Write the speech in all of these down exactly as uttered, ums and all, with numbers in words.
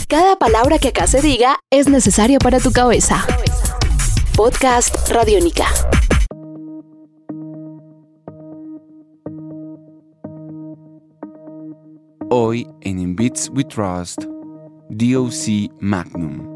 Cada palabra que acá se diga es necesaria para tu cabeza. Podcast Radiónica. Hoy en In Beats We Trust, D O C Magnum.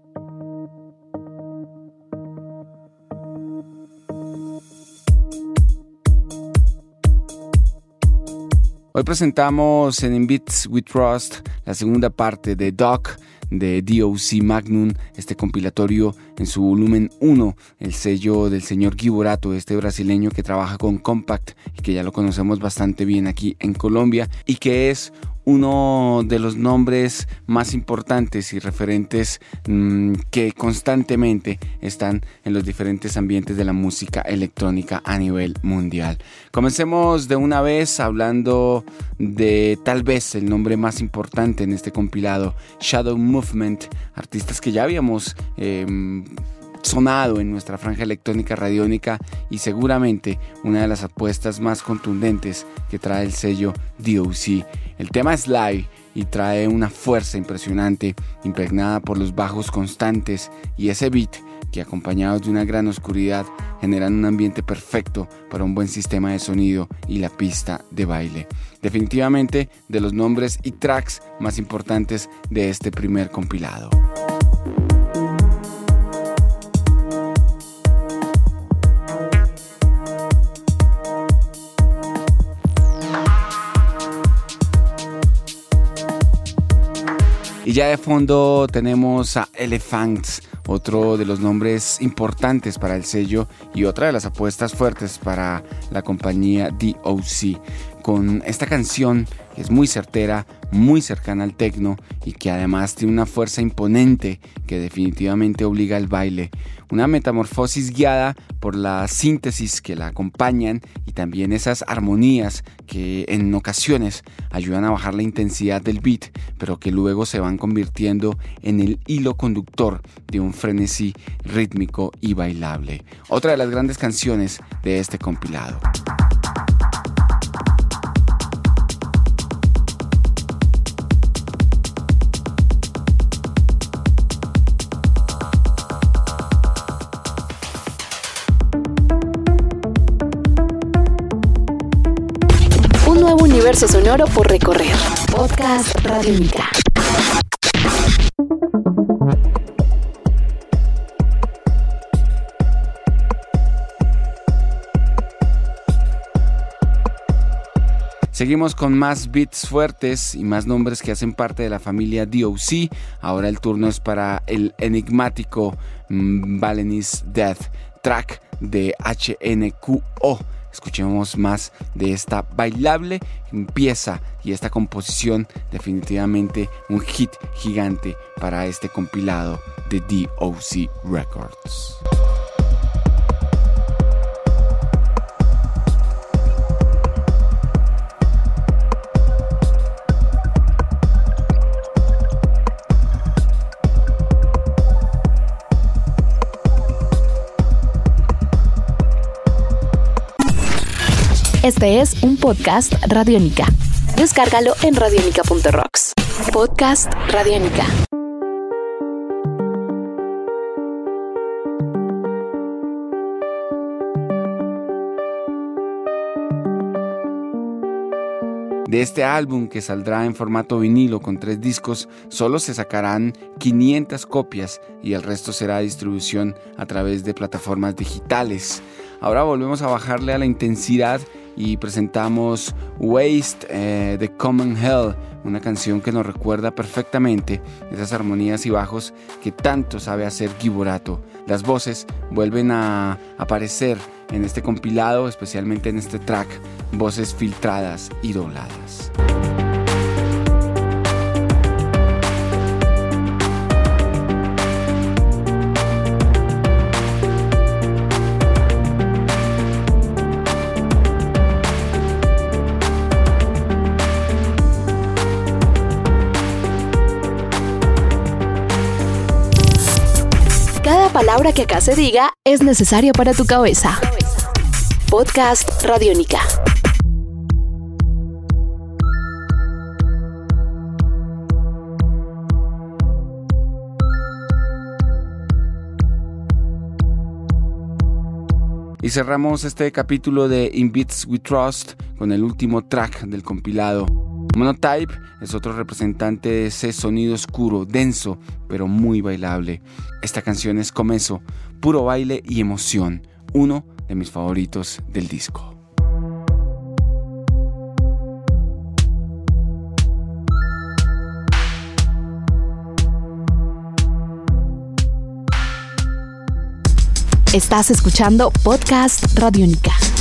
Hoy presentamos en In Beats We Trust la segunda parte de Doc de D O C Magnum, este compilatorio en su volumen uno, el sello del señor Gui Borato, este brasileño que trabaja con Compact y que ya lo conocemos bastante bien aquí en Colombia y que es uno de los nombres más importantes y referentes mmm, que constantemente están en los diferentes ambientes de la música electrónica a nivel mundial. Comencemos de una vez hablando de tal vez el nombre más importante en este compilado, Shadow Movement, artistas que ya habíamos eh, sonado en nuestra franja electrónica radiónica y seguramente una de las apuestas más contundentes que trae el sello D O C. El tema es live y trae una fuerza impresionante impregnada por los bajos constantes y ese beat que, acompañados de una gran oscuridad, generan un ambiente perfecto para un buen sistema de sonido y la pista de baile. Definitivamente de los nombres y tracks más importantes de este primer compilado. Y ya de fondo tenemos a Elephants, otro de los nombres importantes para el sello y otra de las apuestas fuertes para la compañía D O C, con esta canción que es muy certera, muy cercana al techno y que además tiene una fuerza imponente que definitivamente obliga al baile. Una metamorfosis guiada por la síntesis que la acompañan y también esas armonías que en ocasiones ayudan a bajar la intensidad del beat, pero que luego se van convirtiendo en el hilo conductor de un frenesí rítmico y bailable. Otra de las grandes canciones de este compilado. Nuevo universo sonoro por recorrer. Podcast Radiónica. Seguimos con más beats fuertes y más nombres que hacen parte de la familia D O C. Ahora el turno es para el enigmático mm, Balinese Death, track de H N Q O. Escuchemos más de esta bailable pieza y esta composición, definitivamente un hit gigante para este compilado de D O C Records. Este es un podcast Radiónica. Descárgalo en radionica punto rocks. Podcast Radiónica. De este álbum, que saldrá en formato vinilo con tres discos, solo se sacarán quinientas copias y el resto será distribución a través de plataformas digitales. Ahora volvemos a bajarle a la intensidad y presentamos Waste eh, de Common Hell, una canción que nos recuerda perfectamente esas armonías y bajos que tanto sabe hacer Gui Borato. Las voces vuelven a aparecer en este compilado, especialmente en este track, voces filtradas y dobladas. Cada palabra que acá se diga es necesaria para tu cabeza. Podcast Radiónica. Y cerramos este capítulo de In Beats We Trust con el último track del compilado. Monotype es otro representante de ese sonido oscuro, denso, pero muy bailable. Esta canción es Comezo, puro baile y emoción, uno de mis favoritos del disco. Estás escuchando Podcast Radiónica.